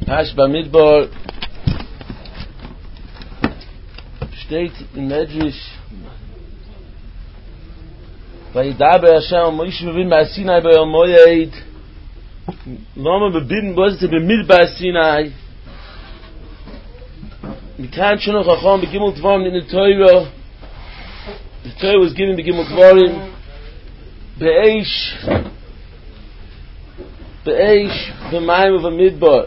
Parsha Bamidbar steht in Medrash Vayidaber Hashem Moshe b'bin Sinai b'El Moed Lama b'bin was it b'Midbar Sinai Mikan Shonu Chacham b'Gimel Dvarim in the Torah. The Torah was given b'Gimel Dvarim Be'esh b'Mayim v'Midbar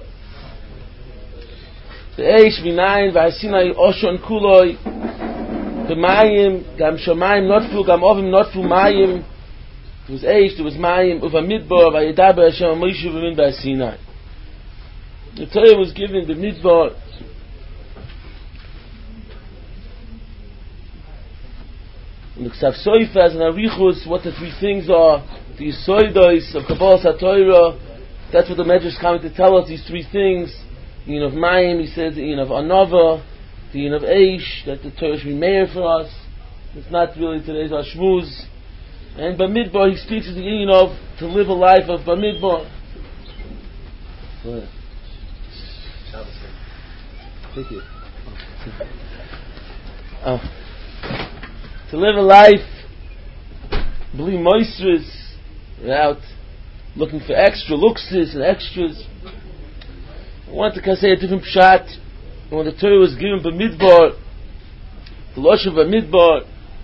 Be'esh v'Nayin v'Sinai Oshon Kuloi B'Mayim Gam Shamayim Notfu Gam Ovim Notfu Mayim. There was Eish, there was Mayim v'Midbar Vayidaber Hashem Moshe b'bin Sinai. The Torah was given b'Midbar. And the Ksav Soifas and Arichus, what the three things are, the Yisoidos of Kabbalah HaTorah. That's what the Medrash is coming to tell us, these three things. The Yin of Mayim, he says, the Yin of Anava, the Yin of Eish, that the Torah should be meir for us. It's not really today's Ashmuz. And Bamidbar, he speaks of the Yin of to live a life of Bamidbar. Go ahead. Thank you. To live a life, believe moistures, without looking for extra luxus and extras. I want to say a different pshat. When the Torah was given Bamidbar, the Losh of Bamidbar,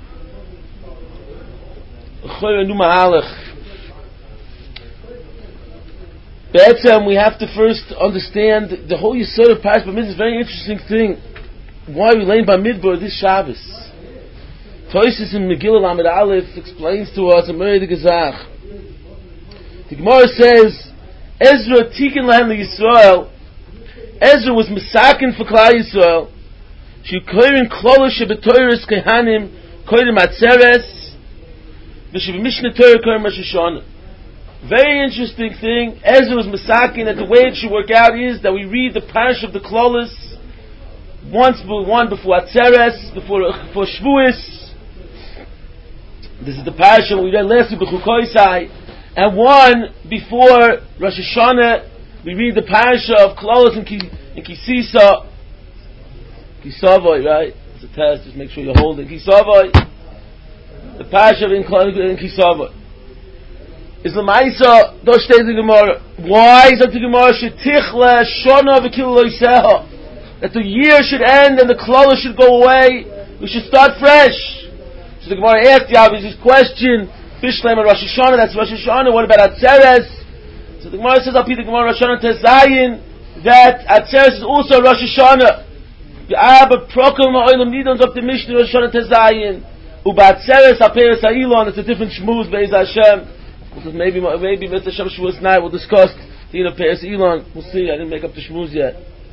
we have to first understand the whole Yisod of Parsha Bamidbar is a very interesting thing. Why we learn Bamidbar this Shabbos? Toises in Megillah Lamed Aleph explains to us a Murray Gezach. The Gemara says, Ezra Tikin Lahem Yisrael. Ezra was Misakin for Klal Yisrael. She koyrin klolish betoyres kehanim koyrim atzeres. V'she Mishnah Torah koyrim Rosh Hashanah. Very interesting thing. Ezra was Misakin that the way it should work out is that we read the parish of the klolis one before atzeres, before Shavuos. This is the parasha we read last week, B'chukoisai, and one before Rosh Hashanah. We read the parasha of Klolos and Kisisa, Kisavoy, right? It's a test. Just make sure you hold it. Kisavoy, the parasha in Kisavoy. Is the Ma'isa Doshte the Gemara? Why is that the Gemara Shetichle Shona v'Kiloiseha? That the year should end and the Klolos should go away. We should start fresh. So the Gemara asked the obvious question, Bishlem and Rosh Hashanah, that's Rosh Hashanah, what about Atzeres? So the Gemara says, I'll the Gemara Rosh Hashanah Tezayin, that Atzeres is also Rosh Hashanah. But Prokel Ma'olam Nidons of the Mishnah Rosh Hashanah Tezayin. Uba Atzeres HaPeres HaIlon, it's a different Shmuz, Be'ez Hashem. Because maybe Mr. Hashem Shavuos night we'll discuss the Peres Elon. We'll see, I didn't make up the Shmuz yet.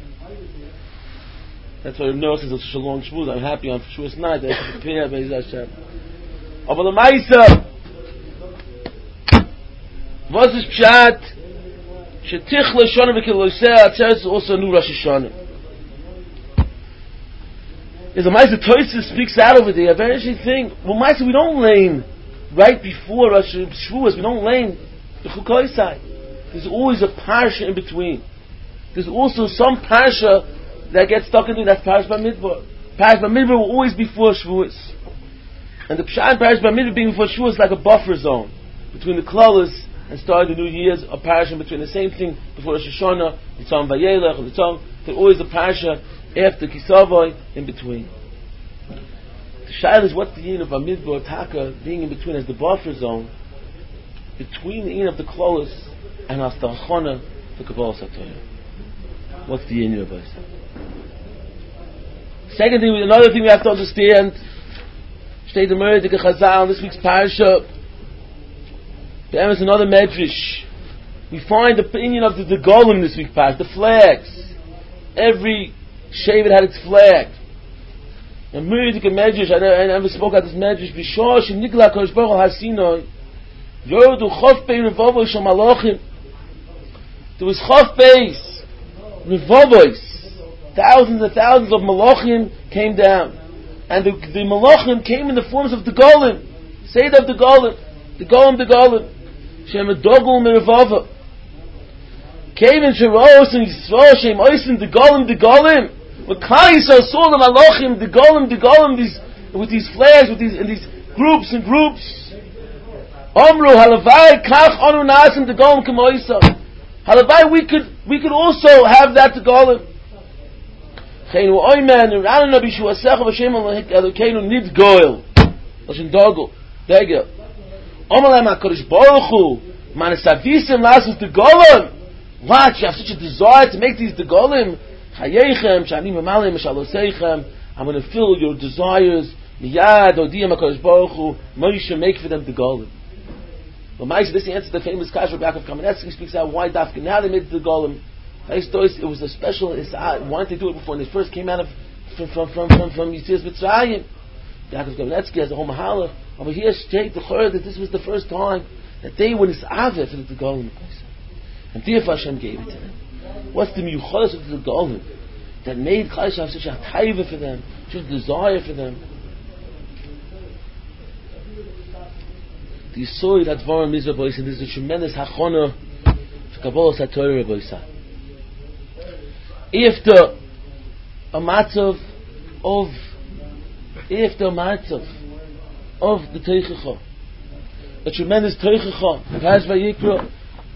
That's why the nurse says it's such a long shmuz. I'm happy on Shavuos night that I can prepare Be'ez Hashem. Aber the Maisa, was is Pshat? Shetichle Shona v'Kiloiseh Atzeres is also a new Rosh Hashanah. Is the Maisa Toysis speaks out over there. A very interesting thing. Well, Maisa, we don't lane right before Rosh Shavuos. We don't lane the Chukoisai. There's always a parsha in between. There's also some parsha that gets stuck into that's Parsha Bamidbar. Parsha Bamidbar will always be before Shavuos. And the Pshat Parsha Bamidbar being before Shavuos is like a buffer zone between the Klolos and starting the New Year's, a Parsha between the same thing before Rosh Hashanah, the Tzom Vayelech, the Tzom. There's always a Parsha after Kisavoy in between. The Shaila is what's the yin of Bamidbar Taka being in between as the buffer zone between the yin of the Klolos and Astachona for Kabbalah HaTorah. What's the yin of us? Second thing, another thing we have to understand, Shtei the Murray, the Chazal, this week's parasha, there is another medrash. We find the opinion of the Golem this week's parasha, the flags. Every Shevet had its flag. And Murray, the medrash, I never spoke about this medrash, B'shor she'nigla HaKadosh Baruch Hu Har-Sinai, Yoredu Chof Bei Revovoy Shel Malachim. There was Chof Beis, Revovois. Thousands and thousands of Malachim came down. And the Malachim came in the forms of the Golem. Seder of the Golem. The Golem. Shem Dogul Merevava. Kevin Sheros and Yisrael Shem Oisim the Golim. With Klal Yisrael saw the Malachim, the Golim, these with these flags, with these groups and groups. Omru Halavai Kach Anu Nasim the Golim Kamoisa. Halavai we could also have that to Golim. Chenu Oyman Rana Nabi Shuasech Vashem Elokeinu Nid Goil. Lashon Dogel Degel. Omalem HaKadosh Baruch Hu Manasavisim Lasus the Golim. Watch, you have such a desire to make these the Golim. Chayechem Shani Mamalim Shaloseichem. I'm going to fill your desires. Miyad Odiyam HaKadosh Baruch Hu Moshe make for them the Golim. But Ma'aseh, this answers the famous Kasher Yaakov Kamenetsky speaks out why Dafka now they made the Golim. It was a special. Why didn't they do it before when they first came out from Yitzias Mitzrayim? Yaakov Kamenetsky has a whole mahala over here. State the Chorah that this was the first time that they were nisaveh for the Golim, and therefore Hashem gave it to them. What's the miyuchadas of the Golim that made Klal Yisrael have such a taiva for them, such a desire for them? The Yisoid Advarim Mizrah Bois, and there's a tremendous hachona for Kabbalah Satorah Boisah. If the matzav of the Teichacha, a tremendous Teichacha, Paz Vayikra,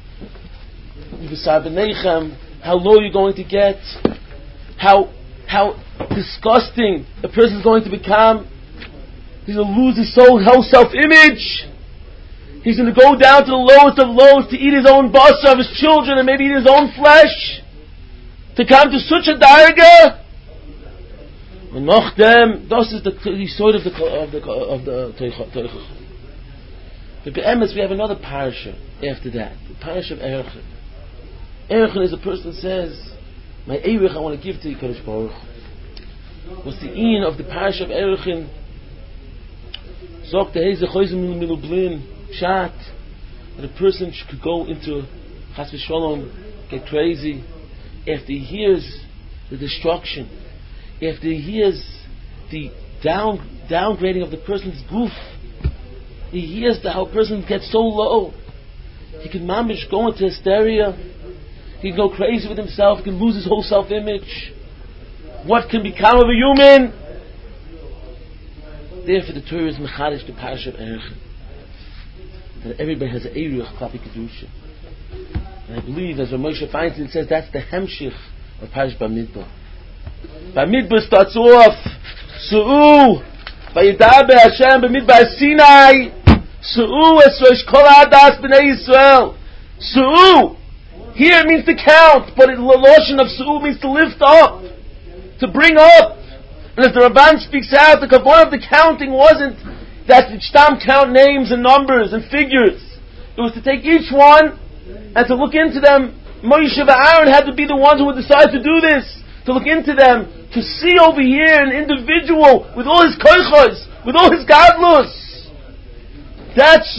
how low you're going to get, how disgusting a person is going to become. He's going to lose his whole self-image. He's going to go down to the lowest of lows to eat his own basa of his children and maybe eat his own flesh. To come to such a darga, and noch dem, das is the sort of the Teichach. But be'emes, we have another parasha after that, the parasha of Erechim. Erechim is a person that says, my Eirech I want to give to you, Kadosh Baruch. What's the in of the parasha of Erechim? Zok the Heze Choizim Milublin Shat, that a person could go into Chas v'Sholom, get crazy, after he hears the destruction, after he hears the downgrading of the person's goof, he hears how a person gets so low, he can mamish go into hysteria, he can go crazy with himself, he can lose his whole self-image. What can become of a human? Therefore the Torah is mechadish the parasha of Erechim, that everybody has an Eruach Klapi Kedusha. And I believe, as Moshe finds it says, that's the hemshich of Parashat Bamidbar. Bamidbar starts off, Su'u, Vayidaber Hashem Bamidbar Sinai, Su'u Esrosh Kol Adas B'nai Yisrael. Su'u, here it means to count, but the lotion of Su'u means to lift up, to bring up. And as the Ramban speaks out, the kavanah of the counting wasn't that the Shtam count names and numbers and figures. It was to take each one and to look into them. Moshe and Aaron had to be the ones who would decide to do this, to look into them, to see over here an individual with all his koichos, with all his gadlus. That's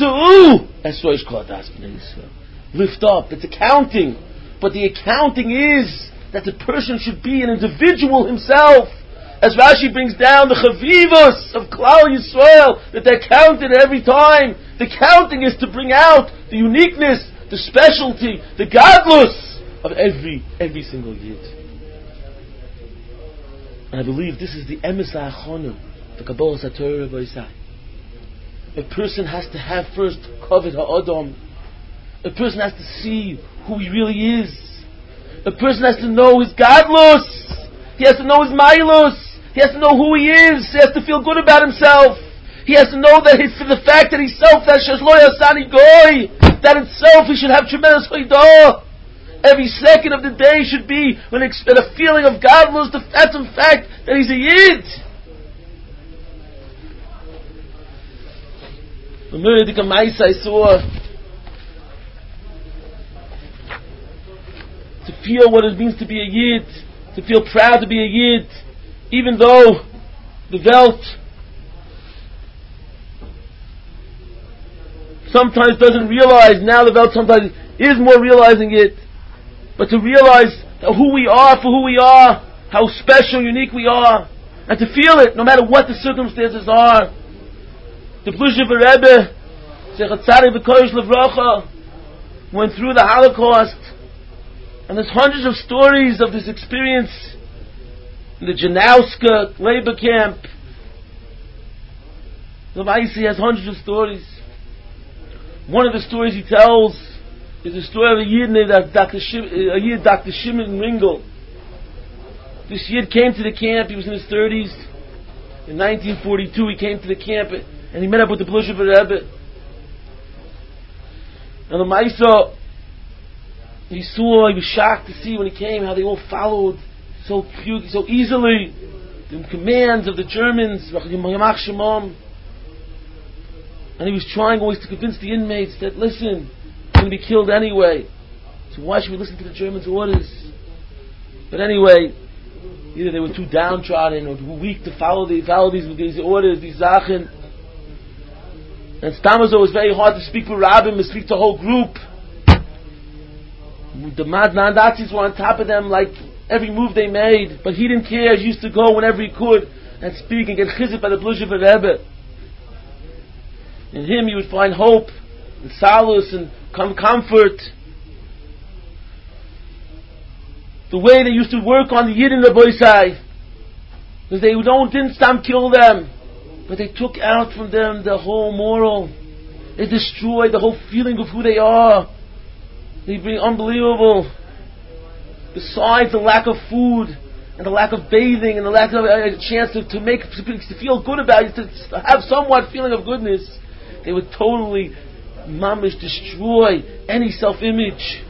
lift up. It's accounting, but the accounting is that the person should be an individual himself. As Rashi brings down the chavivos of Klal Yisrael, that they're counted every time. The counting is to bring out the uniqueness, the specialty, the gadlus of every single yid. And I believe this is the emes ha'achonu, the Kabbalah Satorah Boisai. A person has to have first kavod ha'adam. A person has to see who he really is. A person has to know his gadlus. He has to know his mailus. He has to know who he is. He has to feel good about himself. He has to know that for the fact that he's self, that shazloy asani goy, that itself he should have tremendous chaydah. Every second of the day should be a feeling of godless. That's in fact that he's a yid. I saw to feel what it means to be a yid, to feel proud to be a yid, even though the Welt sometimes doesn't realize. Now the Welt sometimes is more realizing it, but to realize that who we are for who we are, how special, unique we are, and to feel it no matter what the circumstances are. The Pluzhev Rebbe, Sheikh Tzaddik V'Kodesh Levracha, went through the Holocaust, And there's hundreds of stories of this experience in the Janowska labor camp. The Maisi has hundreds of stories. One of the stories he tells is the story of a Yid named Dr. Shimon Ringel. This Yid came to the camp. He was in his 30s. In 1942, he came to the camp and he met up with the Blushever Rebbe. And the Maisa, he was shocked to see when he came how they all followed so easily the commands of the Germans. And he was trying always to convince the inmates that, listen, we're going to be killed anyway, so why should we listen to the Germans' orders? But anyway, either they were too downtrodden or too weak to follow these orders, these Sachen. And Stamazo was very hard to speak with Rabbim, to speak to the whole group. The Nazis were on top of them like every move they made, but he didn't care. He used to go whenever he could and speak and get chizit by the Blushever Rebbe. In him you would find hope and solace and comfort. The way they used to work on the Yid in the Boisai, because they didn't stop kill them, but they took out from them the whole moral. They destroyed the whole feeling of who they are. They bring unbelievable. Besides the lack of food and the lack of bathing and the lack of a chance to feel good about it, to have somewhat feeling of goodness, they would totally mamish destroy any self-image.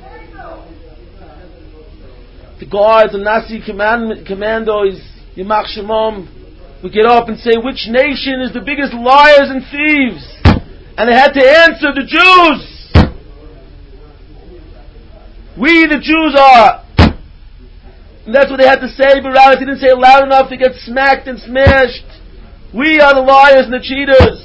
The guards, the Nazi commandos, Yamach Shemam, would get up and say, which nation is the biggest liars and thieves? And they had to answer, the Jews! We the Jews are! And that's what they had to say, but rather they didn't say it loud enough to get smacked and smashed. We are the liars and the cheaters.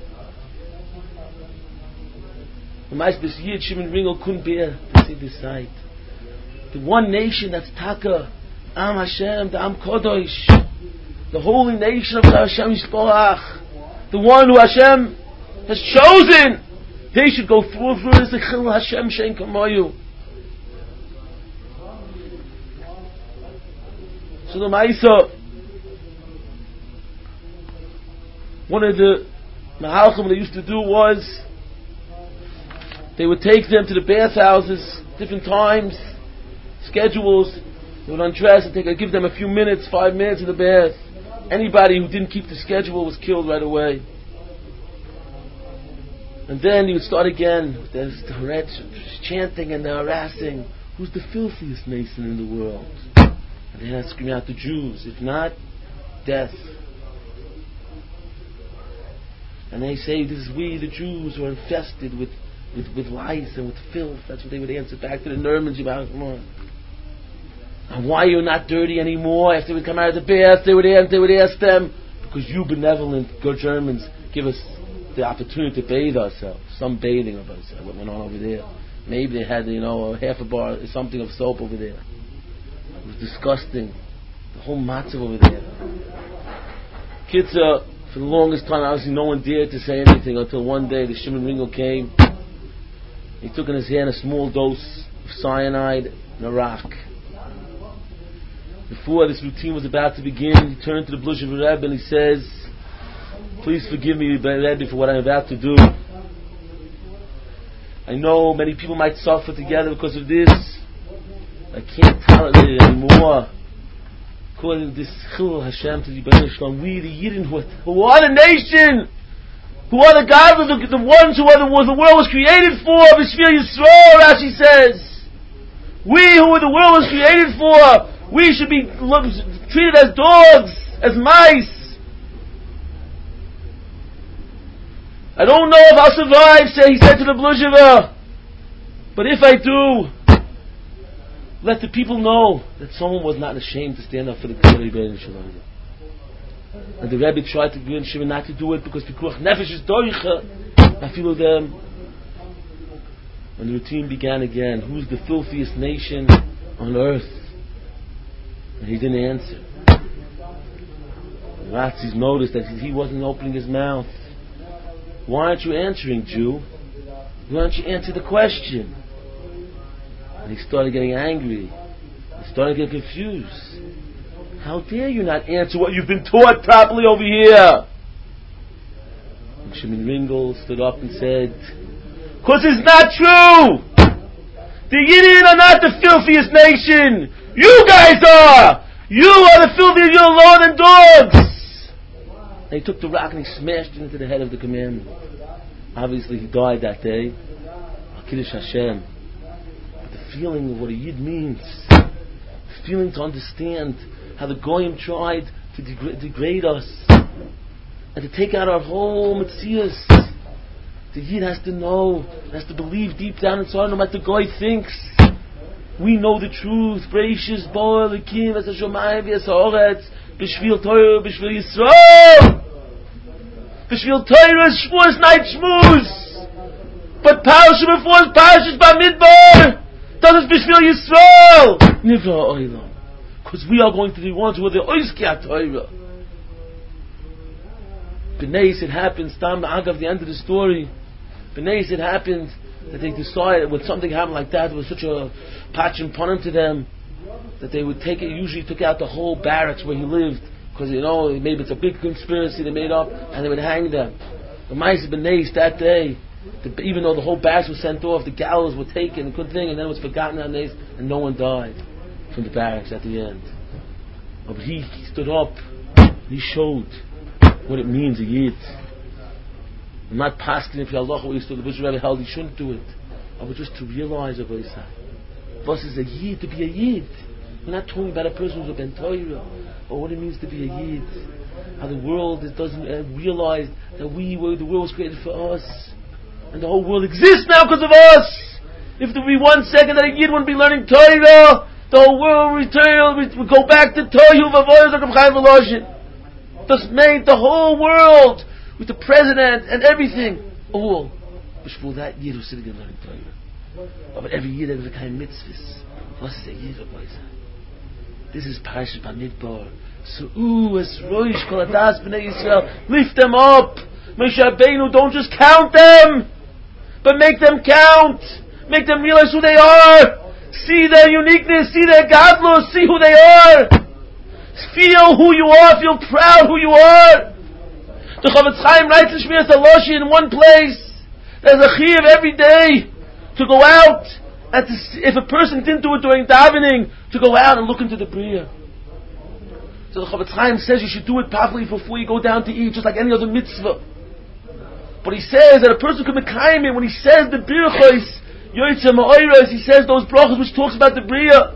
The Maaseh Yid Shimon Ringel couldn't bear to see this sight. The one nation that's Taka, Am Hashem, the Am Kodosh, the holy nation of Hashem Yisborach, the one who Hashem has chosen, they should go through this Chil Hashem Shein Kamoyu. So the Maisa, one of the Mahalchim they used to do was, they would take them to the bathhouses, different times, schedules. They would undress and give them a few minutes, 5 minutes in the bath. Anybody who didn't keep the schedule was killed right away. And then he would start again. There's the chanting and the harassing. Who's the filthiest nation in the world? And they had to scream out, the Jews. If not, death. And they say, this is we, the Jews, who are infested with lice and with filth. That's what they would answer back to the Nermans. And why are you not dirty anymore? After we come out of the bath, they would ask them, because you benevolent good Germans give us the opportunity to bathe ourselves. Some bathing of ourselves. What went on over there? Maybe they had, half a bar, something of soap over there. It was disgusting. The whole matzav over there. Kitzur, for the longest time, obviously no one dared to say anything until one day the Shimon Ringel came. He took in his hand a small dose of cyanide and a rock. Before this routine was about to begin, he turned to the Blushever Rebbe and he says, please forgive me, Rebbe, for what I'm about to do. I know many people might suffer together because of this. I can't tolerate it anymore. According to this Chil Hashem to the Yibam Shalom, we the Yidden who are the nation, who are the gods of the ones who are the world was created for, B'Shvil Yisrael, Rashi says. We who the world was created for, we should be treated as dogs, as mice. I don't know if I'll survive, he said to the Blushever, but if I do, let the people know that someone was not ashamed to stand up for the K'nai Rebbeinu Shalom. And the Rebbe tried to convince Shimon not to do it because Pikuach Nefesh is doicha. I feel them. When the routine began again, who's the filthiest nation on earth? And he didn't answer. The Nazis noticed that he wasn't opening his mouth. Why aren't you answering, Jew? Why don't you answer the question? And he started getting angry. He started getting confused. How dare you not answer what you've been taught properly over here? And Shimon Ringel stood up and said, "'Cause it's not true! The Yidden are not the filthiest nation! You guys are! You are the filthiest, you're lower than dogs!" And he took the rock and he smashed it into the head of the commander. Obviously he died that day. Kiddush Hashem. But the feeling of what a Yid means, the feeling to understand how the Goyim tried to degrade us and to take out our whole Metzius. The Yid has to know, has to believe deep down inside, no matter what the Goy thinks. We know the truth. Breishis Bo Elikim as a Shomayim v'es ha'oretz b'shvil Torah b'shvil Yisrael b'shvil Torah Shmuz night Shmuz. But Parashah before is Parashas Bamidbar. That is b'shvil Yisrael. Nivra Oilam. Because we are going to be ones who are the Oizki HaTorah. B'neis, it happens, Tam Agav, the end of the story. B'neis, it happened that they decided when something happened like that, it was such a patch and punum to them, that they would take it, usually took out the whole barracks where he lived, because maybe it's a big conspiracy they made up, and they would hang them. The Ma'aseh B'neis that day, even though the whole barracks was sent off, the gallows were taken, a good thing, and then it was forgotten on days, and no one died from the barracks at the end. But he stood up, and he showed what it means, a Yid. I'm not pasking if Allah what the Bishop Rebbe held, he shouldn't do it. But just to realize of what is a Yid, to be a Yid. We're not talking about a person who's a Ben Torah, or what it means to be a Yid. How the world doesn't realize that the world was created for us. And the whole world exists now because of us. If there would be 1 second that a Yid wouldn't be learning Torah, the whole world would return, we go back to Torah, Thus made the whole world with the president and everything, all before that Yid who's sitting and learning Torah. But every Yid has a kind of mitzvahs. What is a Yid? This is Parashat Bamidbar. So, as Roish Kol Adas B'nai Yisrael, lift them up. Moshe Rabbeinu, don't just count them, but make them count. Make them realize who they are. See their uniqueness. See their godless. See who they are. Feel who you are. Feel proud who you are. The Chavetz Chaim writes in Shmiras Haloshi in one place. There's a chiyuv every day to go out and to see, if a person didn't do it during davening, to go out and look into the Bria. So the Chavetz Chaim says you should do it properly before you go down to eat, just like any other mitzvah. But he says that a person can mekayim it when he says the birchos, Yotzei Ma'oros, he says those brachos which talks about the Bria.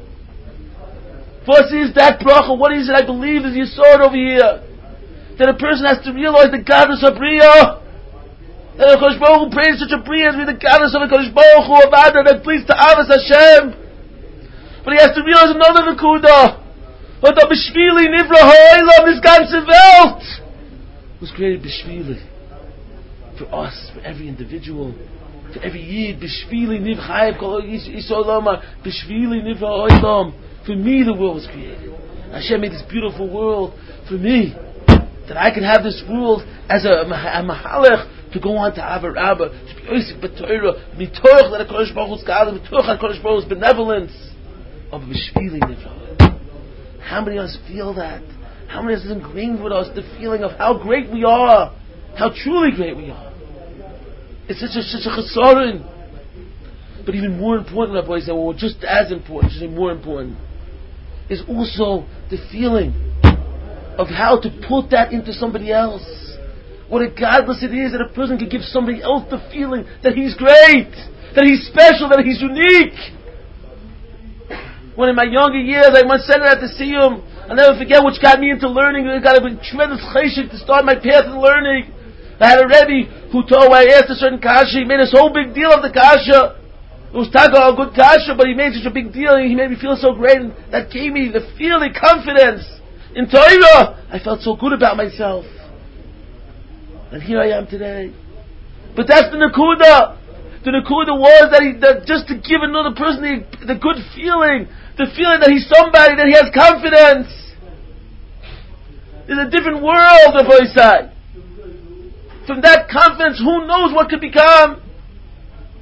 First is that bracha. What is it? I believe is Yesod over here. That a person has to realize the godless of Bria. That the Kodesh Baruch Hu prays such a Bria as be the godless of the Kodesh Baruch Hu, Avada, that pleads to Avos Hashem. But he has to realize another Nekuda. What the B'shvili Nivra Ha'olam, this ganze Welt was created B'shvili. For us, for every individual, for every Yid, B'shvili Niv Chayev Kol Yisrael, B'shvili Nivra Ha'olam. For me the world was created. Hashem made this beautiful world for me. That I can have this world as a mahalech to go on to Abba Rabba, to be Yosef B'Torah, Mitoch that a Kodesh Baruch Hu's God, Mitoch that Kodesh Baruch Hu's benevolence of B'shvili Nivra. How many of us feel that? How many of us is ingrained with us the feeling of how great we are, how truly great we are? It's such a chesaron. But even more important, Rabbi said, well, just as important, just more important, is also the feeling of how to put that into somebody else. What a godless it is that a person can give somebody else the feeling that he's great, that he's special, that he's unique. When in my younger years I once said it at the Siyum, I'll never forget, which got me into learning. It got a tremendous cheshik to start my path in learning. I had a Rebbe who told when I asked a certain kasha, he made this whole big deal of the kasha. It was taka a good kasha, but he made such a big deal, and he made me feel so great, and that gave me the feeling, confidence in Torah. I felt so good about myself. And here I am today. But that's the Nekuda. The Nekuda was that just to give another person the good feeling, the feeling that he's somebody, that he has confidence. There's a different world, the voice side. From that confidence, who knows what could become?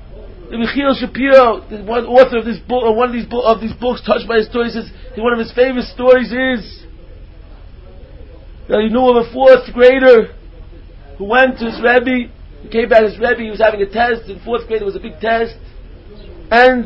Rabbi Chiel Shapiro, the one author of this book, or one of these books, touched by his stories, says one of his famous stories is that he knew of a fourth grader who went to his Rebbe. He came back to his Rebbe. He was having a test in fourth grade. It was a big test, and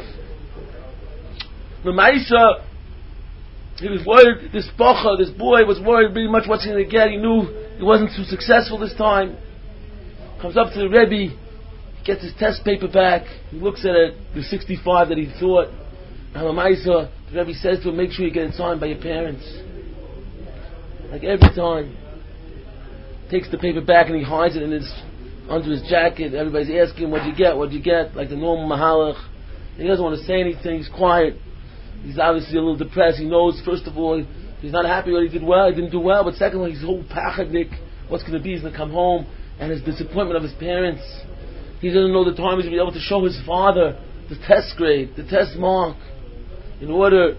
the Maisa, he was worried. This boy was worried pretty much what's he going to get. He knew he wasn't too successful this time. Comes up to the Rebbe. Gets his test paper back. He looks at it, the 65 that he thought. And the Rebbe says to him, make sure you get it signed by your parents. Like every time. Takes the paper back and he hides it under his jacket. Everybody's asking him, what'd you get? Like the normal mahalach. He doesn't want to say anything. He's quiet. He's obviously a little depressed. He knows, first of all, he's not happy that he did well. He didn't do well. But secondly, he's whole pachadnik. What's going to be? He's going to come home. And his disappointment of his parents. He doesn't know the time he's going to be able to show his father the test grade, the test mark, in order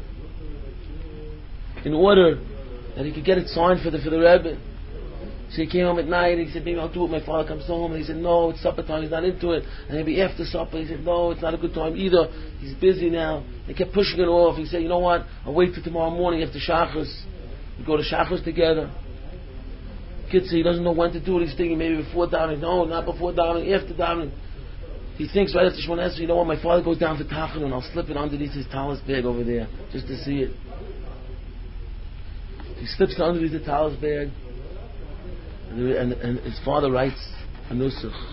that he could get it signed for the Rebbe. So he came home at night and he said, maybe I'll do it when my father comes home. And he said, no, it's supper time. He's not into it. And maybe after supper. He said, no, it's not a good time either. He's busy now. They kept pushing it off. He said, you know what? I'll wait till tomorrow morning after Shachris. We go to Shachris together. Kid said he doesn't know when to do it. He's thinking maybe before davening. No, not before davening, after davening. He thinks right after Shemona Esrei, you know what, my father goes down for Tachanun and I'll slip it underneath his talis bag over there, just to see it. He slips it underneath the talis bag, and his father writes a nusach.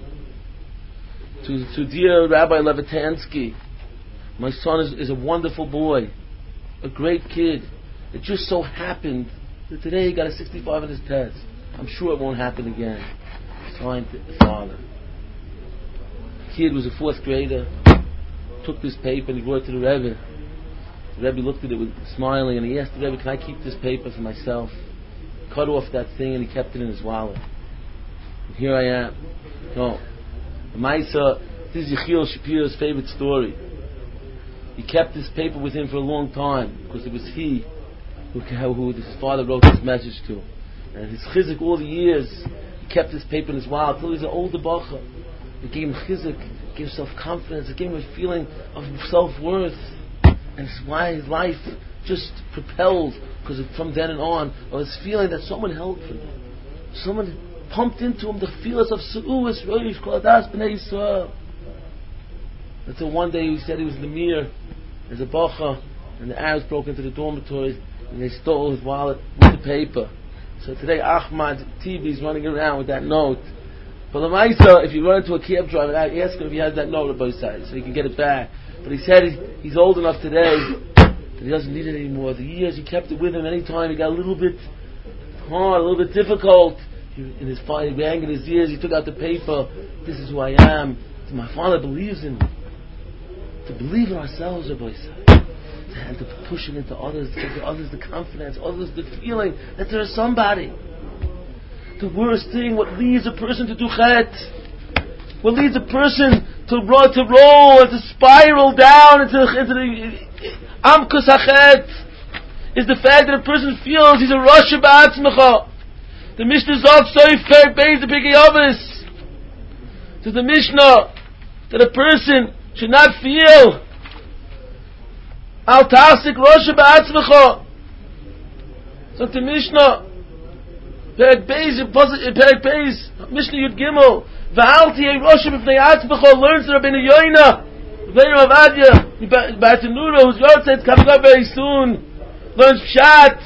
To dear Rabbi Levitansky, my son is a wonderful boy, a great kid. It just so happened that today he got a 65 on his test. I'm sure it won't happen again. Signed, the father. Kid was a fourth grader, took this paper and he brought it to the Rebbe. The Rebbe looked at it with smiling and he asked the Rebbe, can I keep this paper for myself? Cut off that thing and he kept it in his wallet. And here I am. No. Maisa, this is Yechiel Shapiro's favorite story. He kept this paper with him for a long time because it was he who his father wrote this message to. And his chizik all the years, he kept this paper in his wallet until he's an older bacha. It gave him chizik, it gave him self-confidence, it gave him a feeling of self-worth. And it's why his life just propelled, because from then and on, of his feeling that someone held for him. Someone pumped into him the feelings of Su'us, Roish, Koladas, B'nai Yisrael. Until one day he said he was in the mirror as a bacha, and the Arabs broke into the dormitory, and they stole his wallet with the paper. So today Ahmad TV is running around with that note. But the Maisa, if you run into a cab driver, I ask him if he has that note on both sides, so he can get it back. But he said he's old enough today that he doesn't need it anymore. The years he kept it with him. Anytime he got a little bit hard, a little bit difficult, he rang in his ears. He took out the paper. This is who I am. My father believes in me. To believe in ourselves, Rabbi Yisrael. And to push it into others, to give others the confidence, others the feeling that there is somebody. The worst thing, what leads a person to do chet, what leads a person to roll and to spiral down into the amkus hachet, is the fact that a person feels he's a Rasha ba'atzmecha. The Mishnah Zog Soif Perek Beis the Pirkei Avos. To the Mishnah that a person should not feel al tasik Rasha ba'atzmecha. So the Mishnah Perek Beis, Mishnah Yud Gimel, V'al tiyei Rasha b'fnei atzmecha, learns the Rabbeinu Yoina, Rabbeinu Avadia, Bartanura, whose Yortzeit is coming up very soon, learns Pshat,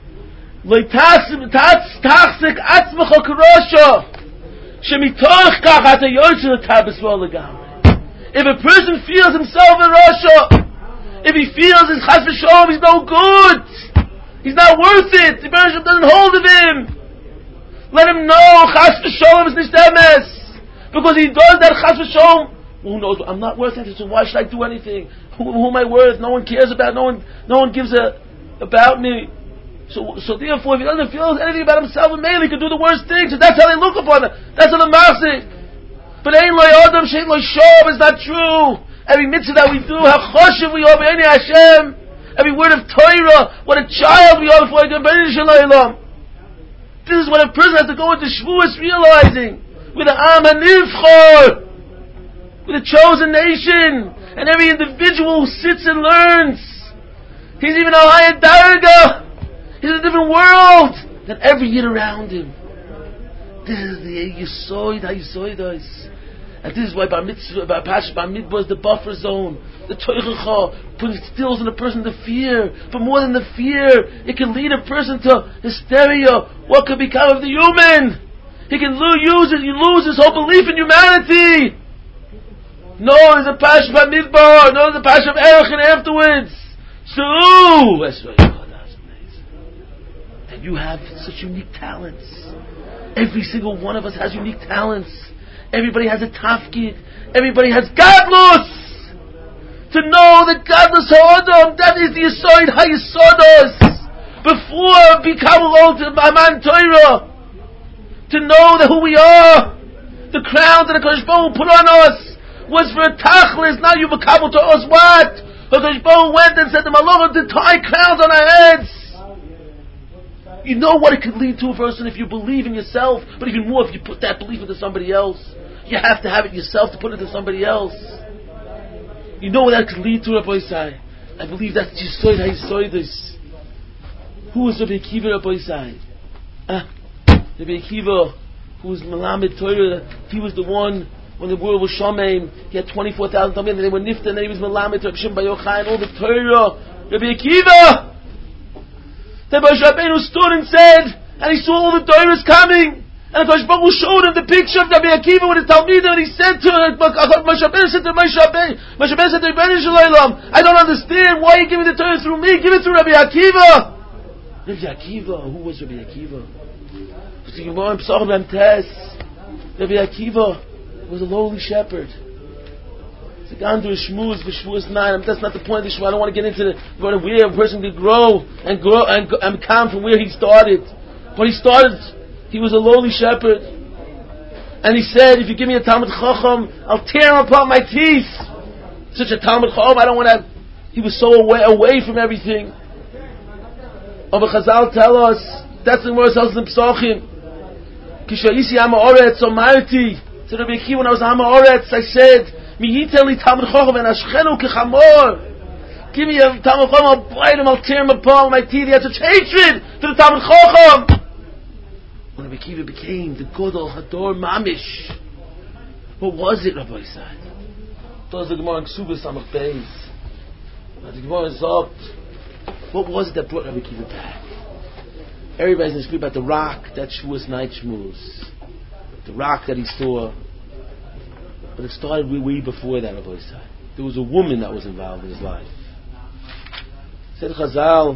Tachsik atzmecha k'Rasha, Shemitoch kach ata Yortzeit l'tabesro l'gamri. If a person feels himself a Rasha, if he feels his chas v'sholom, he's no good, he's not worth it, the Bereshit doesn't hold of him. Let him know chas v'sholom is nicht emes, because he does that chas v'sholom. Who knows? I'm not worth it. So why should I do anything? Who am I worth? No one cares about. No one gives about me. So therefore, if he doesn't feel anything about himself, he could do the worst things. So that's how they look upon it. That's how the machzik. But ein lo yodam shein lo shom is not true. Every mitzvah that we do, how choshev we are b'nei Hashem. Every word of Torah, what a child we are before B'nai Shalom. This is what a person has to go into Shavuos realizing. With the Am HaNivchor. We're the chosen nation. And every individual who sits and learns, he's even a higher darga. He's in a different world than every yid around him. This is the Yisoid. And this is why Bar Midbar is the buffer zone. The Toichacha instills in a person the fear. But more than the fear, it can lead a person to hysteria. What could become of the human? He can lose his whole belief in humanity. No, there's a Pash Bar Midbar. No, there's a Pash of Erech afterwards. So, that's amazing. And you have such unique talents. Every single one of us has unique talents. Everybody has a tafkid. Everybody has gadlus. To know that gadlus ha'odam, that is the Yisoid ha'yisodos. Before become to Aman Torah. To know that who we are, the crown that the Kodesh Baruch Hu put on us, was for a tachlis. Now you become to us what? The Kodesh Baruch Hu went and said the Malach to tie crowns on our heads. You know what it could lead to a person if you believe in yourself, but even more if you put that belief into somebody else. You have to have it yourself to put it into somebody else. You know what that could lead to, Rabbi Isai. I believe that's Yisoid HaYisoidus. Who is Rabbi Akiva, Rabbi Isai? Rabbi Akiva, who was Melamed Torah, he was the one when the world was Shomeim. He had 24,000 Talmidim, and they were Nifta, and then he was Melamed Torah, B'Shem Bayochai, and all the Torah. Rabbi Akiva! Then Moshe Rabbeinu stood and said, and he saw all the Torahs coming, and Kodesh Baruch Hu showed him the picture of Rabbi Akiva with his Talmidim, and he said to Moshe Rabbeinu, said to Moshe Rabbeinu Shalom, I don't understand why you giving the Torah through me. Give it through Rabbi Akiva. Rabbi Akiva, who was Rabbi Akiva? Rabbi Akiva was a lowly shepherd. It's like under a shmuz, v'shmuz 9. That's not the point of the shmuz. I don't want to get into where a person could grow and come from where he started. But he was a lowly shepherd. And he said, if you give me a Talmud Chacham, I'll tear him apart my teeth. Such a Talmud Chacham, I don't want to. He was so away from everything. But Chazal tell us, that's the word tells in Psachim. Kishayisi Hama Oretz, so Marti. So Rabbi Akiva, when I was Hama Oretz, I said, Mihiteli Talmud Chacham and Ashchenu Kechamor. Give me a Talmud Chacham, I'll bite him, I'll tear him apart with my teeth. He had such hatred to the Talmud Chacham. When Rabbi Akiva became the Godol Hador Mamish, what was it, Rabbi said? Those are the Gemara in Ksubas Samach Beis. The Gemara is up. What was it that brought Rabbi Akiva back? Everybody's going to speak about the rock, that Shavuos night shmuz. The rock that he saw. But it started way before that, Rabbi Isai. There was a woman that was involved in his life. Says Chazal,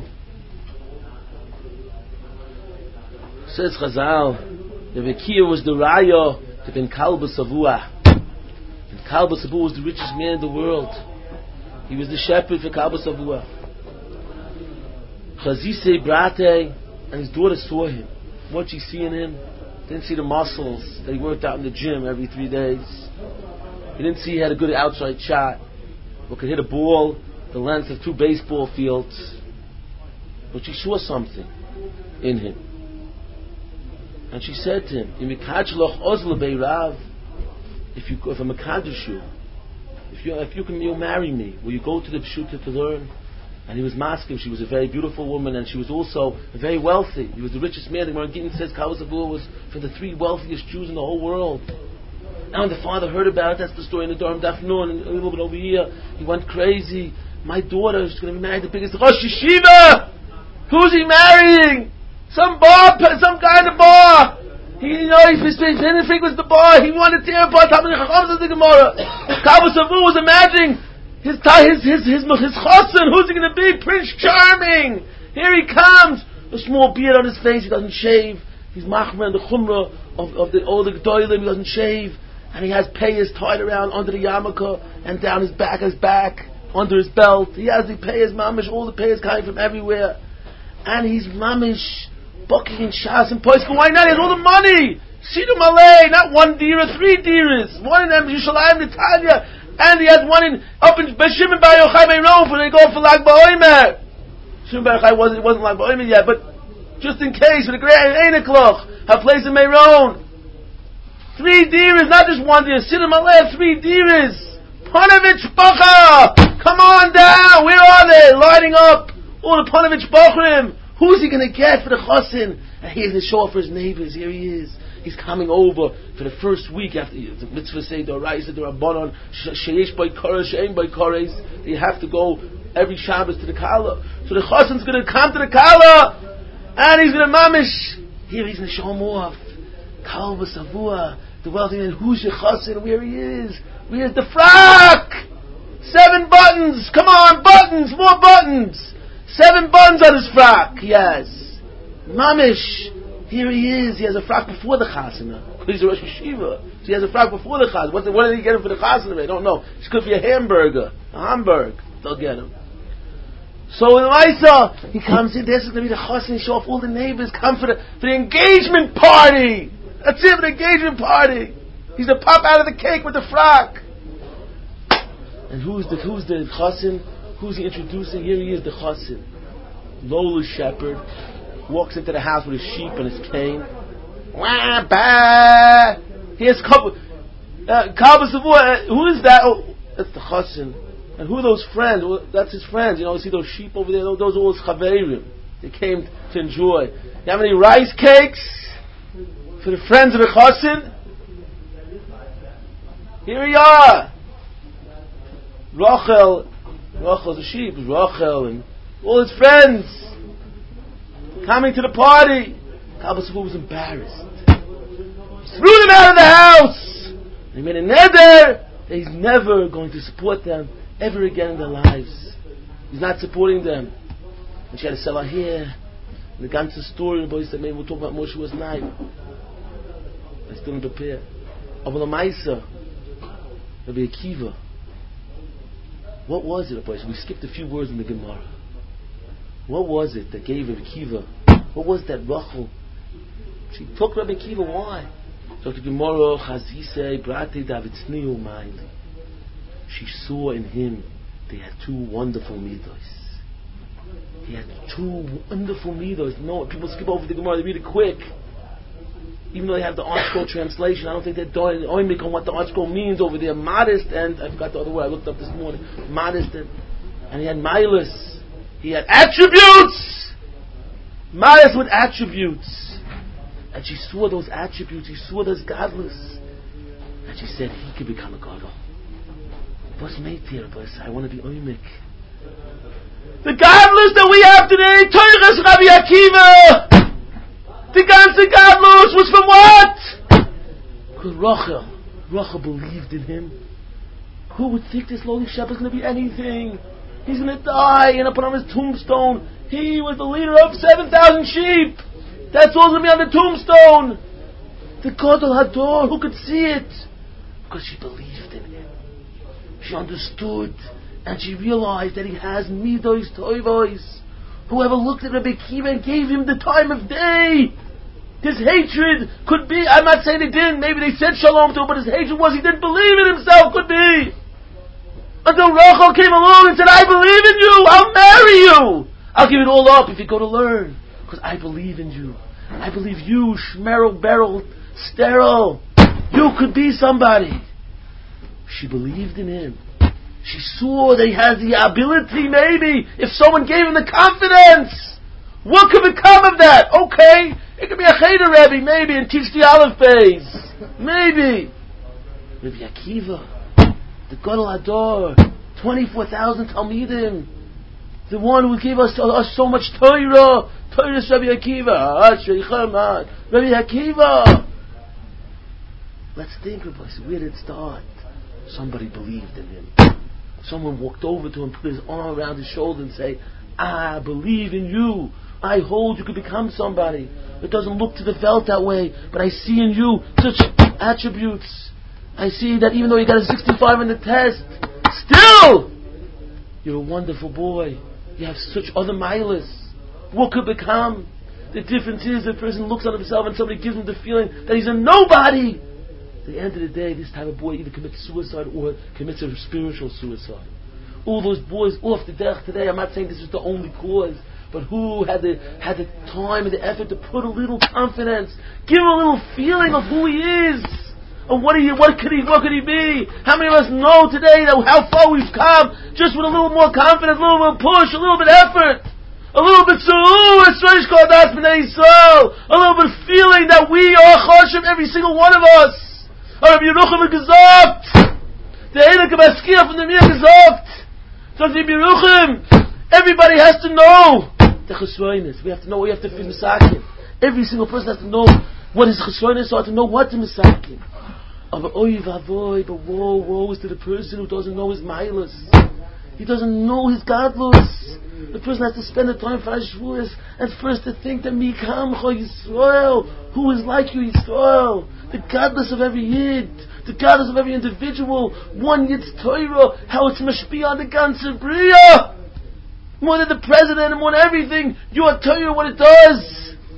Rabbi Akiva was the Raya to Ben Kalba Savua. And Kalba Savua was the richest man in the world. He was the shepherd for Kalba Savua. Chazise Brate, and his daughter saw him. What she see in him? Didn't see the muscles that he worked out in the gym every 3 days. He didn't see he had a good outside shot, or could hit a ball the length of 2 baseball fields. But she saw something in him. And she said to him, if I'm a Kaddish, you'll marry me, will you go to the Pshuta to learn? And he was masking. She was a very beautiful woman, and she was also very wealthy. He was the richest man. The Gemara Gittin says Kalba Savua was from the 3 wealthiest Jews in the whole world. Now when the father heard about it, that's the story in the Durham Daf Nun, and a little bit over here, he went crazy. My daughter is going to be married to the biggest Rosh Yeshiva. Who's he marrying? Some guy in the bar. He didn't think it was the bar. He wanted to tear apart Talmud Chacham, says the Gemara. Kalba Savua was imagining his chassan, who's he going to be? Prince Charming. Here he comes. A small beard on his face. He doesn't shave. He's machmer and the chumrah of the older gedolim. He doesn't shave, and he has payas tied around under the yarmulke and down his back, under his belt. He has the payas mamish, all the payas coming from everywhere, and he's mamish bucking in shas and poiskin. Why not? He has all the money. Sidu malay, not 1 dira, 3 diras. One in them Yerushalayim, Natalia. And he has one up in Shimon Bar Yochai Meiron when they go for Lag BaOmer. Shimon Bar Yochai wasn't Lag BaOmer yet, but just in case, for the great Einekloch, have place in Meiron. 3 diras, not just 1 dira. Sit in my lap, 3 diras. Panovich Bacha! Come on down! Where are they? Lining up. All the Panovich Bachrim. Who's he going to get for the Chosin? And he's going to show up for his neighbors. Here he is. He's coming over for the first week after the mitzvah say the Raisa, the Rabbanon, Sheyesh by Koresh, She'en by Koresh. You have to go every Shabbos to the Kala. So the Chosin's going to come to the Kala, and he's going to mamish. Here he's going to show him off. Kal v'savua, the wealthy man. Who's your Chosin? Where he is? Where's the frock? 7 buttons. Come on, buttons. More buttons. 7 buttons on his frock. Yes. Mamish. Here he is. He has a frock before the chasana. Because he's a Rosh Yeshiva. So he has a frock before the chasana. What did he get him for the chasana? I don't know. It could be a hamburger. A Hamburg. They'll get him. So in the Maisa, he comes in. This is going to be the chasana. Show off all the neighbors. Come for the engagement party. That's it, for the engagement party. He's to pop out of the cake with the frock. And who's the chassan? Who's he introducing? Here he is, the chassan. Lowly shepherd. Walks into the house with his sheep and his cane. Wah, bah. He has couple. Who is that? Oh, that's the chassan. And who are those friends? Well, that's his friends. You see those sheep over there? Those are all his chaverim. They came to enjoy. You have any rice cakes for the friends of the chassan? Here we are. Rachel's a sheep. Rachel and all his friends coming to the party. Kabbalah was embarrassed. He threw them out of the house. He made a neder that he's never going to support them ever again in their lives. He's not supporting them. And she had to sell her hair. And the ganze story, the boy said, maybe we'll talk about Moshe was night. I still didn't prepare. Over the Maisa, Rabbi Akiva. What was it, boys? We skipped a few words in the Gemara. What was it that gave Rabbi Akiva? What was that Rachel? She took Rabbi Akiva. Why? So the Gemara, Chazise, Brate David Tzniu Maili. She saw in him they had 2 wonderful midos. He had 2 wonderful midos. No, people skip over the Gemara. They read it quick. Even though they have the ArtScroll translation, I don't think they're doing oimik on what the ArtScroll means over there. Modest and, I forgot the other word I looked up this morning. Modest and he had milas. He had attributes! Modest with attributes. And she saw those attributes. She saw those godless. And she said, he could become a gadol. What's made here, boss? I want to be oimik. The godless that we have today, Toiras Rabbi Akiva! The ganze Gadlus was from what? Because Rachel believed in him. Who would think this lowly shepherd is going to be anything? He's going to die and put on his tombstone. He was the leader of 7,000 sheep. That's all going to be on the tombstone. The Gadol Hador, who could see it? Because she believed in him. She understood and she realized that he has midos toivos. Whoever looked at Rabbi Akiva and gave him the time of day. His hatred could be, I'm not saying they didn't, maybe they said shalom to him, but his hatred was he didn't believe in himself, could be. Until Rachel came along and said, I believe in you, I'll marry you. I'll give it all up if you go to learn. Because I believe in you. I believe you, Shmerel, Beryl, sterile. You could be somebody. She believed in him. She saw that he has the ability, maybe, if someone gave him the confidence. What could become of that? Okay, it could be a Cheder Rebbe, maybe, and teach the Aleph Beis. Maybe. Rabbi Akiva, the Gadol Hador, 24,000 Talmidim, the one who gave us so much Torah, Torah's Rabbi Akiva, Rabbi Akiva. Let's think about this. Where did it start? Somebody believed in him. Someone walked over to him, put his arm around his shoulder and say, I believe in you. I hold you could become somebody. It doesn't look to the felt that way, but I see in you such attributes. I see that even though you got a 65 in the test, still, you're a wonderful boy. You have such other milas. What could become? The difference is the person looks at himself and somebody gives him the feeling that he's a nobody. At the end of the day, this type of boy either commits suicide or commits a spiritual suicide. All those boys off the derech today, I'm not saying this is the only cause, but who had the time and the effort to put a little confidence, give him a little feeling of who he is. And what could he be? How many of us know today that how far we've come just with a little more confidence, a little more push, a little bit effort, a little bit a little bit feeling that we are Choshev, every single one of us. Rabbi Yerucham gesagt, der Heilige Maschia from the Mir gesagt, so Rabbi Yerucham, everybody has to know the Chesroinus. We have to know what we have to feel Misakin. Every single person has to know what his Chesroinus are, to know what to Misakin. But woe is to the person who doesn't know his Milas. He doesn't know his Gadlus. The person has to spend the time for Ashvuas and first to think that Mikamcha Yisrael, who is like you Yisrael, the Gadlus of every Yid, the Gadlus of every individual, one Yid's Torah, how it's mashpia on the ganze Bria, more than the president and more than everything, your Torah, what it does.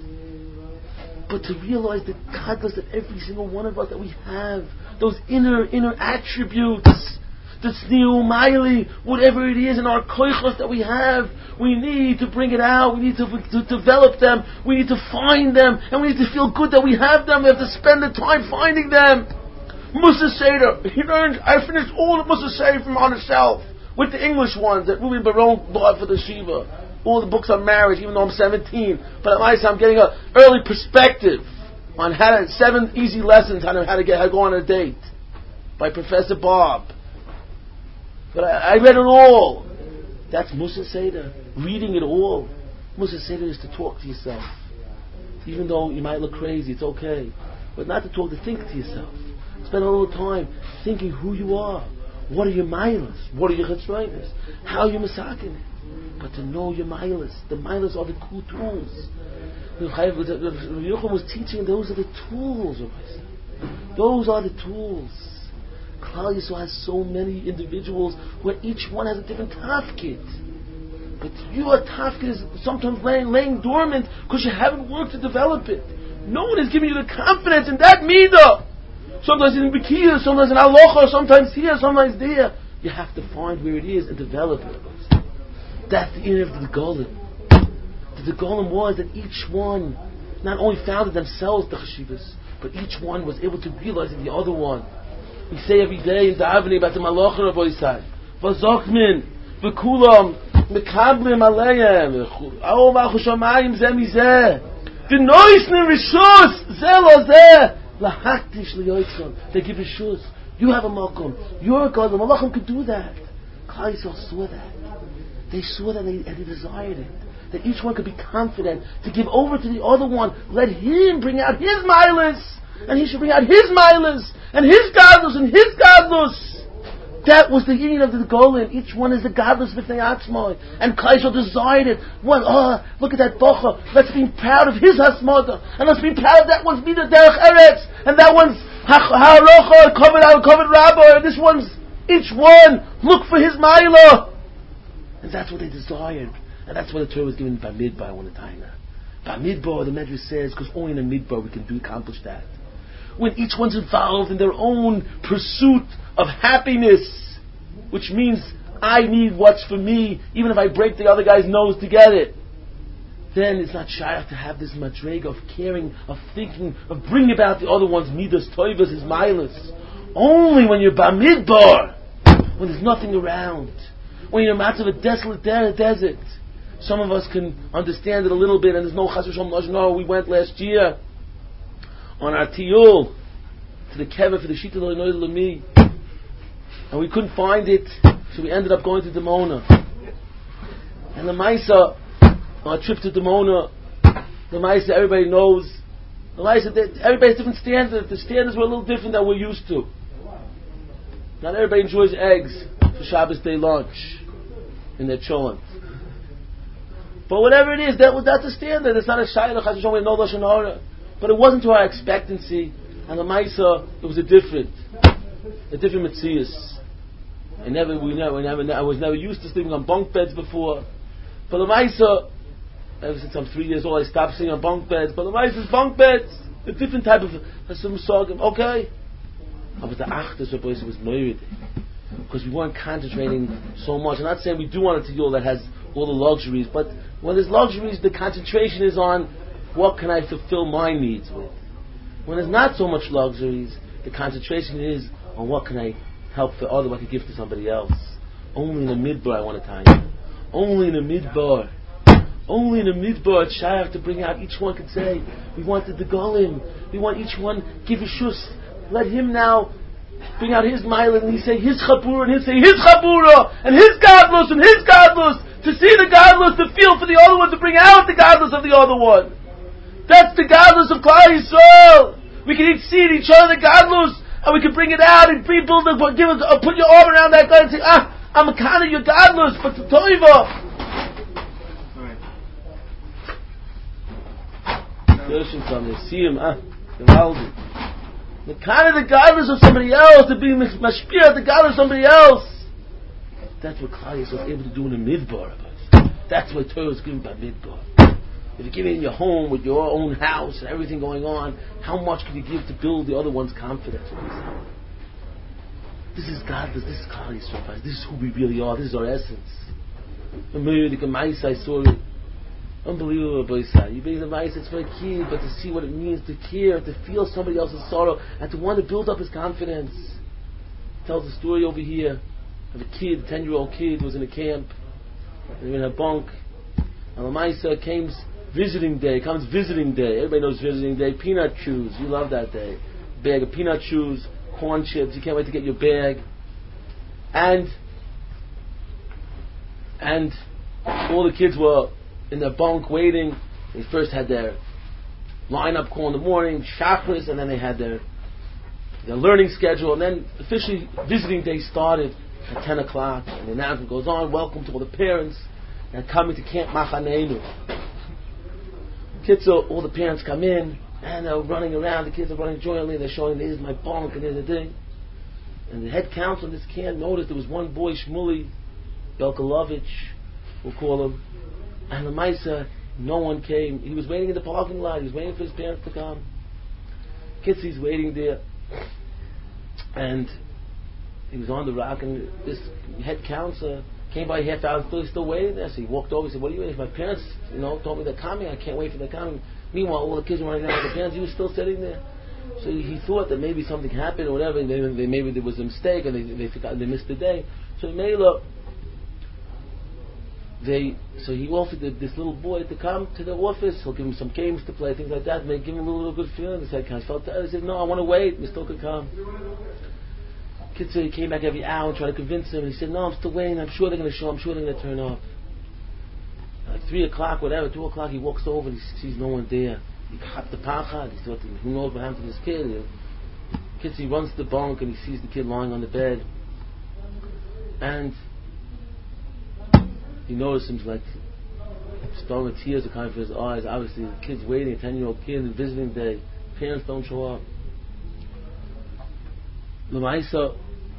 But to realize the Gadlus that every single one of us that we have, those inner attributes, the Tzniu Maili, whatever it is in our koichos that we have, we need to bring it out, we need to develop them, we need to find them, and we need to feel good that we have them, we have to spend the time finding them. Musa Seder, I finished all the Musa Seder from on herself, with the English ones that Ruben Baron bought for the Shiva. All the books on marriage, even though I'm 17. But I'm getting an early perspective on 7 easy lessons on how to go on a date by Professor Bob. But I read it all. That's Musa Seder. Reading it all. Musa Seder is to talk to yourself. Even though you might look crazy, it's okay. But not to talk, to think to yourself. Spend a little time thinking who you are. What are your milas? What are your chetzrayim? How are you masakin it? But to know your milas. The milas are the cool tools. Yochum was teaching, those are the tools. Those are the tools. Klal Yisrael has so many individuals where each one has a different tafkid. But your tafkid is sometimes laying dormant because you haven't worked to develop it. No one is giving you the confidence in that midah. Sometimes in Bikiyah, sometimes in Alocha, sometimes here, sometimes there. You have to find where it is and develop it. That's the end of the Golem. The Golem was that each one not only founded themselves the Cheshivas, but each one was able to realize in the other one. We say every day in the Avnei about the Malach Rabbi Yisai, V'zochmin, V'kulam, Mekablim Aleim, A'o Malchu Shamayim Zeh Mizeh, V'noisnim Rishus, Zeh Lo Zeh, Lahaktish Liyotzon. They give Rishus. You have a Malkum. You're a God. The Malachim could do that. Klal Yisrael saw that. They saw that and they desired it. That each one could be confident to give over to the other one. Let him bring out his milas, and he should bring out his milas, and his godless, and his godless. That was the union of the Golem. Each one is the godless b'fnei atzmai. And Klal Yisrael desired it. Look at that bocha. Let's be proud of his hasmada, and let's be proud of that one's midah derech eretz, and that one's ha'arocha, covered rabbi, and this one's, each one, look for his milah. And that's what they desired. And that's what the Torah was given by Midbar one time. By Midbar, the Medrash says, because only in a Midbar we can accomplish that. When each one's involved in their own pursuit of happiness, which means I need what's for me, even if I break the other guy's nose to get it, then it's not shy to have this madrega of caring, of thinking, of bringing about the other one's midas toivas, his milas. Only when you're Bamidbar, when there's nothing around, when you're in a desolate desert. Some of us can understand it a little bit, and there's no chas v'shalom lashon. We went last year on our tiyul to the kever for the shita l'noy l'mi, and we couldn't find it, so we ended up going to Dimona. And the Maisa, on our trip to Dimona, the Maisa everybody knows. The Maisa, everybody has different standards. The standards were a little different than we're used to. Not everybody enjoys eggs for Shabbos day lunch in their cholent. But whatever it is, that's a standard. It's not a shayla chas v'shalom, we know lashon hara. But it wasn't to our expectancy, and the Maisa, it was a different metzius. I was never used to sleeping on bunk beds before. But the Maisa, ever since I'm 3 years old, I stopped sleeping on bunk beds. But the Maisa's bunk beds, a different type of okay. But the achtas of was moirid, because we weren't concentrating so much. I'm not saying we do want a tiyul that has all the luxuries, but when there's luxuries, the concentration is on what can I fulfill my needs with. When there's not so much luxuries, The concentration is on what can I help the other, what I can give to somebody else. Only in the midbar I want to tell you. Only in the midbar. Only in the midbar it's shayach to bring out. Each one can say, we wanted the golim. We want each one give a shus. Let him now bring out his mile and he say his chabura and he say his chabura and his godless and his godless. To see the godless, to feel for the other one, to bring out the godless of the other one. That's the godless of Klal Yisrael. We can each see each other the godless and we can bring it out and people give it, put your arm around that guy and say, I'm a kind of your godless, but the toiva. See him, the kind of the godless of somebody else, to be mashpia the godless of somebody else. That's what Klal Yisrael was able to do in the midbar. That's what Torah was given by midbar. If you give it in your home with your own house and everything going on, how much can you give to build the other one's confidence? This is godless. This is Klal Yisrael. This is who we really are. This is our essence. I saw it. Unbelievable, Boisai. You bring the mice, it's for a kid, but to see what it means to care, to feel somebody else's sorrow, and to want to build up his confidence. Tells a story over here of a kid, 10-year-old kid, who was in a camp. They were in a bunk. And the mice comes visiting day. Everybody knows visiting day. Peanut chews. You love that day. Bag of peanut chews, corn chips. You can't wait to get your bag. And all the kids were in their bunk waiting. They first had their line-up call in the morning, chakras, and then they had their learning schedule, and then officially visiting day started at 10 o'clock, and the announcement goes on, welcome to all the parents that are coming to Camp Machaneinu. Kids, all the parents come in, and they're running around, the kids are running joyfully, they're showing, here's my bunk, and here's the thing. And the head counselor in this camp noticed there was one boy, Shmuley Belkalovich, we'll call him, and the Maisa, no one came. He was waiting in the parking lot. He was waiting for his parents to come. Kitsy's waiting there. And he was on the rock, and this head counselor came by a half hour, still waiting there. So he walked over and said, what are you waiting for? My parents, told me they're coming. I can't wait for their coming. Meanwhile, all the kids were running around with their parents. He was still sitting there. So he thought that maybe something happened or whatever. Maybe there was a mistake, and they forgot, they missed the day. So he made up. So he offered this little boy to come to the office. He'll give him some games to play, things like that. Make give him a little good feeling. He said, I said, no, I want to wait. We still could come. Kid said he came back every hour and tried to convince him. And he said, no, I'm still waiting. I'm sure they're going to show. I'm sure they're going to turn up. Like 3 o'clock, whatever, 2 o'clock, he walks over and he sees no one there. He cut the pachad. He thought, who knows what happened to this kid? He runs to the bunk and he sees the kid lying on the bed. And he noticed him like strong tears are coming from his eyes. Obviously, the kid's waiting, a 10-year-old kid, and visiting day. Parents don't show up. Lamaisa,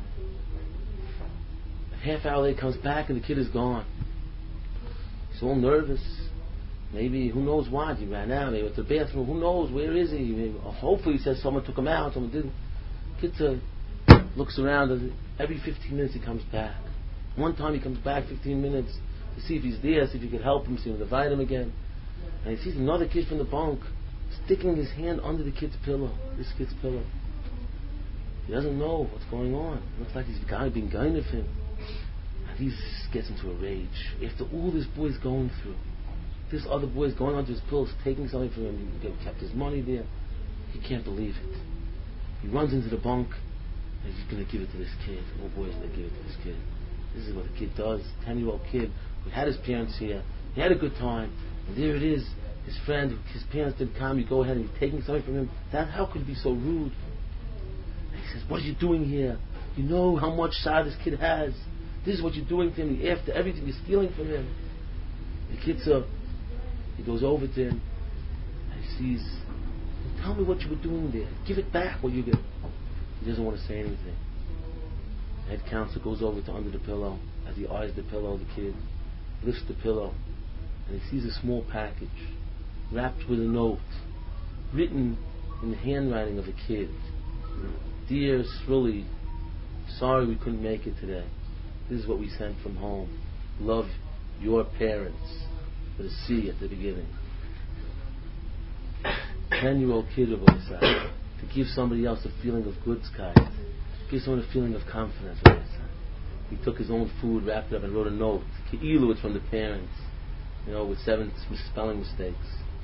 a half hour later, comes back and the kid is gone. He's all nervous. Maybe, who knows what? He ran out. Maybe went to the bathroom. Who knows? Where is he? Maybe, hopefully, he says someone took him out. Someone didn't. Kid looks around, and every 15 minutes he comes back. One time he comes back 15 minutes to see if he's there, see if he could help him, see if he can invite him again. And he sees another kid from the bunk sticking his hand under the kid's pillow, this kid's pillow. He doesn't know what's going on. It looks like he's being kind of him. And he gets into a rage. After all this boy's going through, this other boy's going onto his pillows, taking something from him. He kept his money there. He can't believe it. He runs into the bunk and he's going to give it to this kid. Oh boy, he's going to give it to this kid. This is what a kid does. 10-year-old kid who had his parents here. He had a good time. And there it is. His friend, his parents didn't come. You go ahead and you're taking something from him. How could it be so rude? And he says, what are you doing here? You know how much sorrow this kid has. This is what you're doing to him. After everything you're stealing from him. The kid he goes over to him and he sees, tell me what you were doing there. Give it back what you get. He doesn't want to say anything. The head counselor goes over to under the pillow. As he eyes the pillow, the kid lifts the pillow and he sees a small package wrapped with a note written in the handwriting of a kid. Dear Sruli, sorry we couldn't make it today. This is what we sent from home. Love, your parents. With a C at the beginning. 10-year-old kid of Osai. to give somebody else a feeling of goodskeit, give someone a feeling of confidence. He took his own food, wrapped it up, and wrote a note. Ke'ilu, it's from the parents, with 7 spelling mistakes.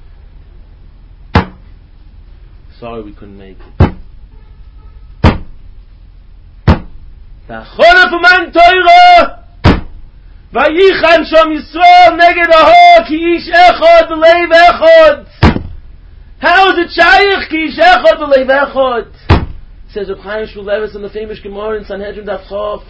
Sorry we couldn't make it. Ta'choref u'man Torah vayichan sham Yisrael neged ahor ki ish echad v'leiv echad. How is it shaykh ki ish echad v'leiv echad? Says Reb Chaim Shmulevitz in the famous Gemara in Sanhedrin Daf Chof.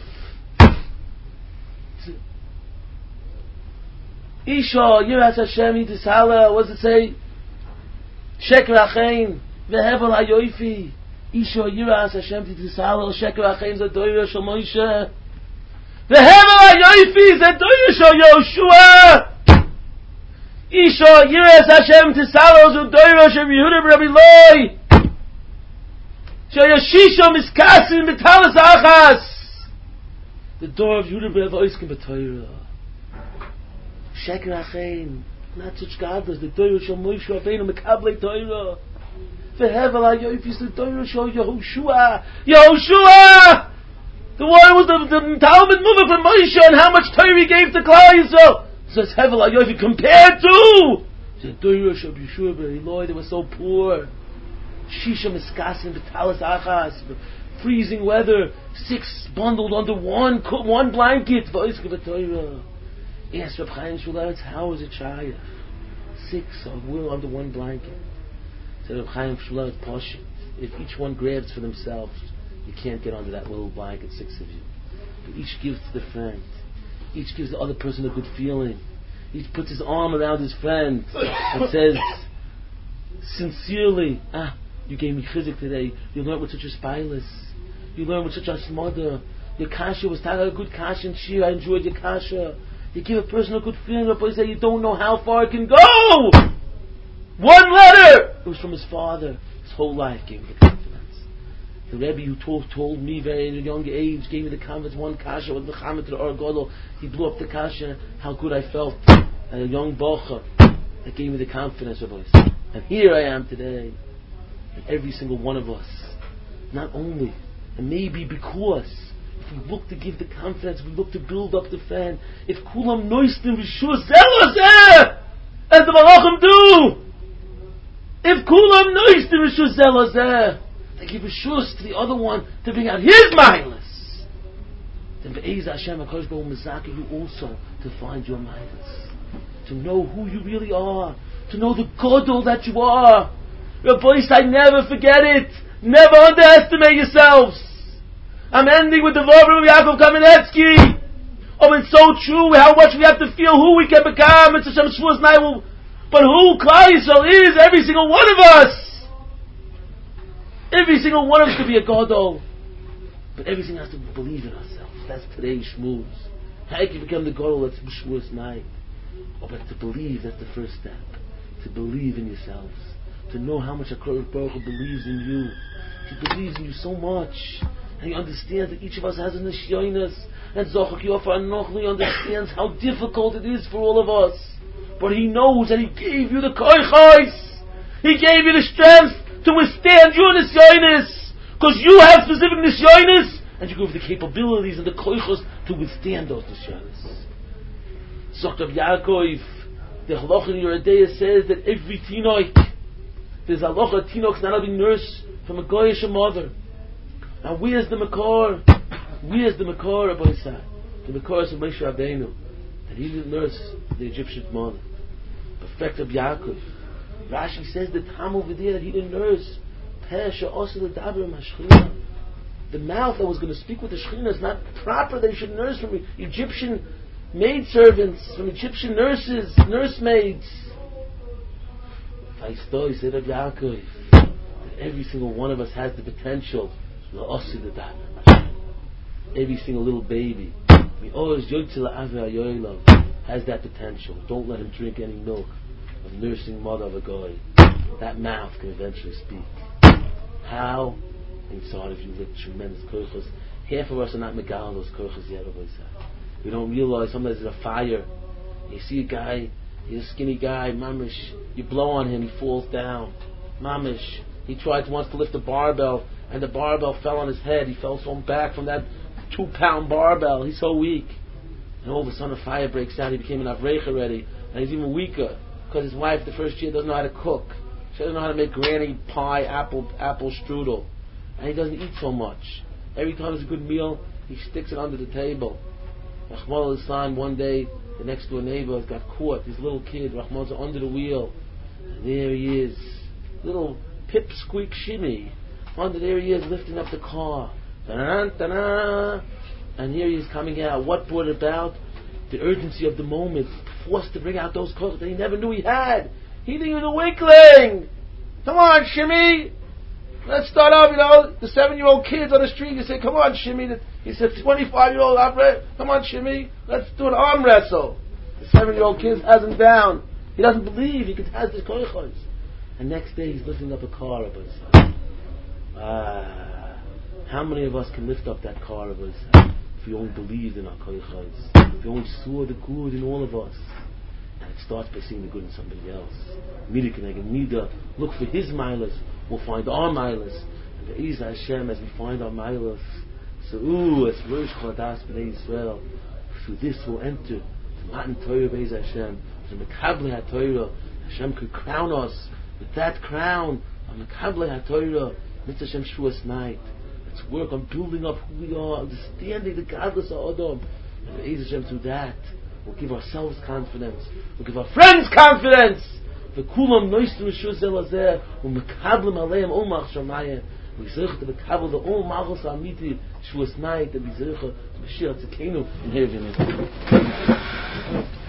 Isha yiras Hashem yitishala. What does it say? Sheker achein vehevel hayoifi. Isha yiras Hashem yitishala. Sheker achein zadoira shel Moshe. Vehevel hayoifi zadoira shel Yoshua. Isha yiras Hashem yitishala zadoira shel Yehuda Rabbi Loi. Shel Yeshisha miskasim b'talas achas. The door of Yehuda Rabbi Loi is b'Torah. Sheker achein, not such godless. The Torah shel Moshe Rabbeinu mekablei Torah. Vehevel hayofi the Torah shel Yehoshua. Yehoshua, the one who was the Talmud mover from Moshe, and how much Torah he gave to Klal Yisrael. Says Hevel hayofi compared to the Torah shel Yeshua ben Eloi. They were so poor. Shisha miskasin b'talas achas, freezing weather, 6 bundled under one blanket. V'oiske v'Torah. Yes, Reb Chaim Shmulevitz, how is it shayach? 6 under one blanket. Said Reb Chaim Shmulevitz, Poshut. If each one grabs for themselves, you can't get under that little blanket, 6 of you. But each gives to the friend. Each gives the other person a good feeling. Each puts his arm around his friend and says, sincerely, you gave me chizik today. You learned with such a spilus. You learned with such a smother. Your kasha was a good kasha and shir. I enjoyed your kasha. You give a person a good feeling, a person that you don't know how far it can go. 1 letter! It was from his father. His whole life gave me the confidence. The Rebbe who told me very at a young age, gave me the confidence. 1 kasha with Mechamed to the Or Godel. He blew up the kasha. How good I felt. And a young bocha that gave me the confidence of us. And here I am today. And every single one of us, not only, and maybe because, if we look to give the confidence, we look to build up the fan. If kulam noistim v'shur zelazeh, as the malachim do, if kulam noistim v'shur zelazeh, they give a shus to the other one to bring out his mindless, then be'ez Hashem HaKadosh Baruch Hu mezakeh you also to find your mindless, to know who you really are, to know the Godel that you are. Rabbi Yisai, never forget it. Never underestimate yourselves. I'm ending with the word of Yaakov Kamenetsky. Oh, it's so true how much we have to feel who we can become. It's Hashem Shvuas Nai. But who Klal Yisrael is, every single one of us. Every single one of us could be a Gadol. But everything has to believe in ourselves. That's today's shmuz. How can you become the Gadol that's Shvuas Nai? Oh, but to believe, that's the first step. To believe in yourselves. To know how much HaKadosh Baruch Hu believes in you. He believes in you so much. And he understands that each of us has a nisyonis. And Zochak Yofa Anochli understands how difficult it is for all of us. But he knows that he gave you the koichos. He gave you the strength to withstand your nisyonis. Because you have specific nisyonis. And you have the capabilities and the koichos to withstand those nisyonis. Zochak Yaakov, the Halach in Yeridea says that every tinoik, there's a halacha tinok's not being nursed from a goyish mother. Now where's the makor? Where's the makor, Rabbi Yisai? The makor is of Moshe Rabbeinu, that he didn't nurse the Egyptian mother. Perfect of Yaakov. Rashi says the tam over there that he didn't nurse. The mouth that was going to speak with the Shekhinah is not proper. That he should nurse from Egyptian maidservants, from Egyptian nurses, nursemaids. He said of Yaakov that every single one of us has the potential. Every single little baby has that potential. Don't let him drink any milk of nursing mother of a guy. That mouth can eventually speak. How? Inside of you live tremendous koichos. Half of us are not megal those koichos yet. We don't realize sometimes there's a fire. You see a guy, he's a skinny guy, mamish. You blow on him, he falls down. Mamish. He tried once to lift a barbell, and the barbell fell on his head. He fell so back from that 2-pound barbell. He's so weak. And all of a sudden a fire breaks out. He became an avreich already. And he's even weaker, because his wife the first year doesn't know how to cook. She doesn't know how to make granny pie, apple strudel. And he doesn't eat so much. Every time there's a good meal, he sticks it under the table. Rahman al-Islam, one day, the next door neighbor got caught. His little kid, Rahman's under the wheel. And there he is. Little pipsqueak shimmy. There he is, lifting up the car. Ta-da-da-da. And here he is coming out. What brought it about? The urgency of the moment. Forced to bring out those clothes that he never knew he had. He didn't even a weakling. Come on, Shimmy. Let's start off, the 7-year-old kids on the street. You say, come on, Shimmy. He said, 25-year-old, come on, Shimmy. Let's do an arm wrestle. The 7-year-old kid has him down. He doesn't believe he could have this koichos. And next day he's lifting up a car of us. How many of us can lift up that car of us if we only believed in our koichos? If we only saw the good in all of us? And it starts by seeing the good in somebody else. Mida Keneged Mida. Look for his milas. We'll find our milas. And the Be'ez Hashem, as we find our milas. So, as Rosh Chodas B'nai Yisrael, through this we'll enter to Matan Torah Be'ez Hashem. To Mekabli HaTorah. Hashem could crown us with that crown of Mekabli HaTorah. Mitzvah Hashem Shavuos night. Let's work on building up who we are, understanding the godless of Adam. And Be'ez Hashem, through that, we'll give ourselves confidence. We'll give our friends confidence. V'kulam noistim Rishus Elazeh. U'mekablim aleim ol mach shamayim. V'yizrich to mekabel the ol machos amiti Shavuos night. And v'yizrich to Mashiach Tzidkenu in heaven.